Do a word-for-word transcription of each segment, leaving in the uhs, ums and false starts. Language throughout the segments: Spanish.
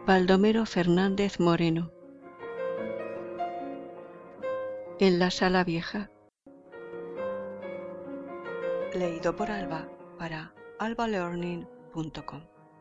Baldomero Fernández Moreno. En la sala vieja. Leído por Alba para alba learning punto com.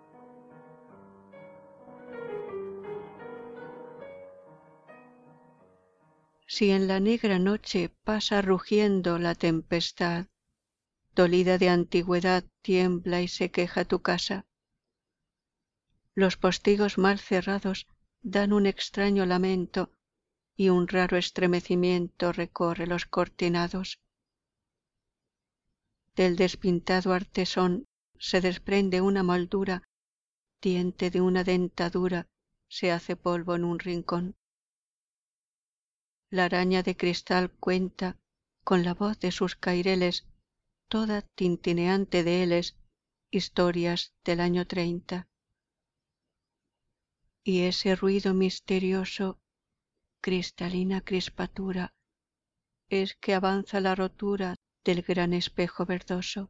Si en la negra noche pasa rugiendo la tempestad, dolida de antigüedad tiembla y se queja tu casa, los postigos mal cerrados dan un extraño lamento y un raro estremecimiento recorre los cortinados. Del despintado artesón se desprende una moldura, diente de una dentadura se hace polvo en un rincón. La araña de cristal cuenta, con la voz de sus caireles, toda tintineante de heles, historias del año treinta. Y ese ruido misterioso, cristalina crispatura, es que avanza la rotura del gran espejo verdoso.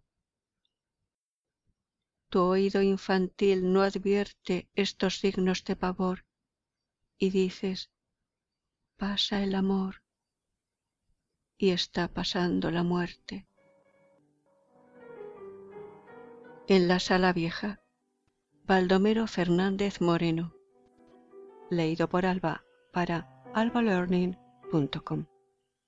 Tu oído infantil no advierte estos signos de pavor, y dices, pasa el amor, y está pasando la muerte. En la sala vieja. Baldomero Fernández Moreno. Leído por Alba para alba learning punto com.